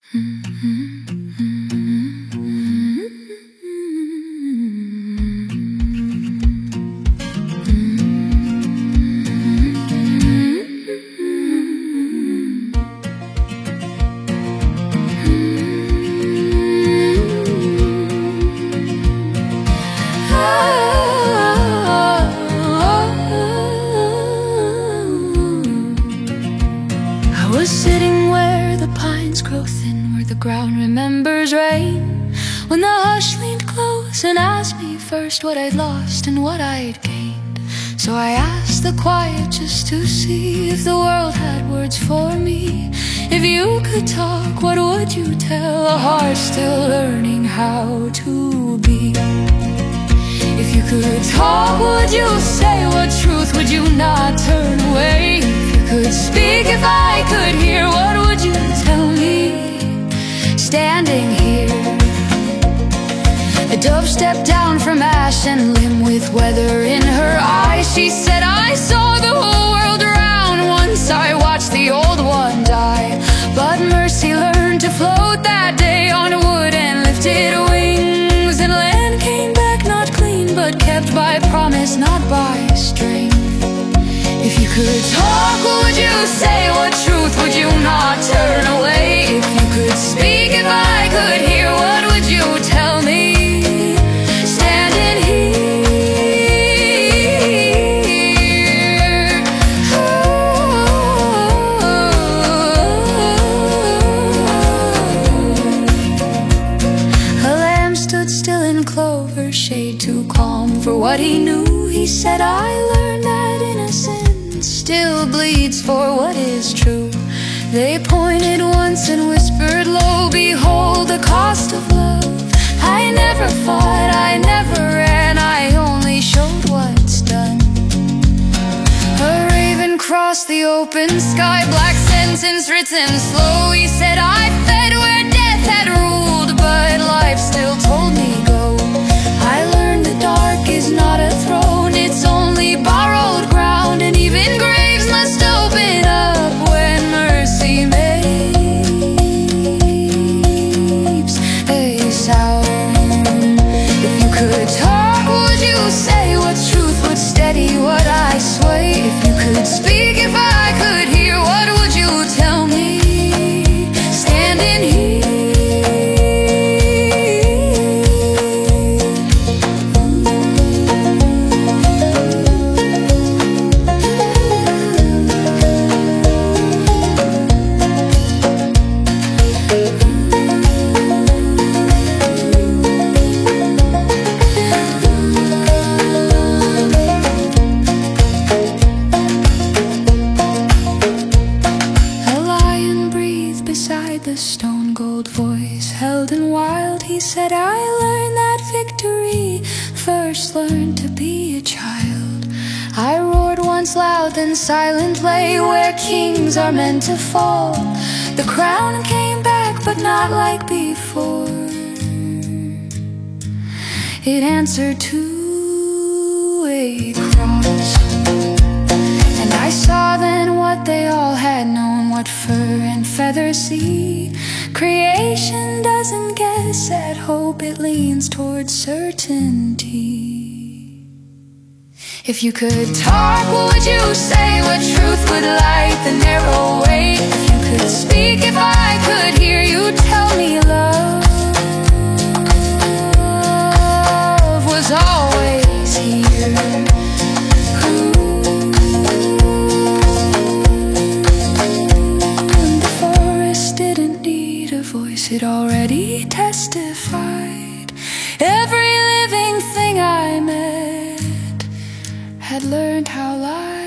I was sitting where the pines grow thin, where the ground remembers rain, when the hush leaned close and asked me first what I'd lost and what I'd gained. So I asked the quiet just to see if the world had words for me. If you could talk, what would you tell a heart still learning how to be? If you could talk, would you say? What truth would you not turn away? If you could speak, if I could hear, what would you tell me? Standing here, a dove stepped down from ash and limb with weather in her eyes. She said, I saw the whole world around once I watched the old one die. But mercy learned to float that day on wood and lifted wings, and land came back not clean, but kept by promise, not by strength. If you could talk, what would you say? What truth would you not turn away? If you could speak, if I could hear, what would you tell me? Standing here, a lamb stood still in clover shade, too calm for what he knew. He said, I learned that innocence still bleeds for what is true. They pointed once and whispered low, behold the cost of love. I never fought, I never ran, I only showed what's done. A raven crossed the open sky, black sentence written slow. He said, I fed where death had ruled, but life still told me go. I learned the dark is not a throne, it's only borrowed ground, and even graves must open up when mercy makes a sound. If you could talk, would you say? What truth would steady what I sway? If you could speak, if I could hear, what would you tell me? Standing here, the stone gold voice held and wild. He said, I learned that victory first learned to be a child. I roared once loud, then silent lay where kings are meant to fall. The crown came back, but not like before. It answered to a cross, and I saw then what they all had known, what fur and feathers see. Creation doesn't guess at hope, it leans towards certainty. If you could talk, what would you say? What truth would light the narrow way? If you could speak, if I could hear, you tell me love was always here. It already testified. Every living thing I met had learned how life